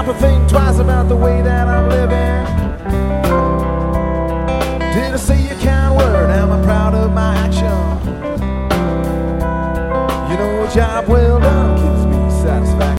to think twice about the way that I'm living. Didn't say a kind word, am I proud of my action? You know, a job well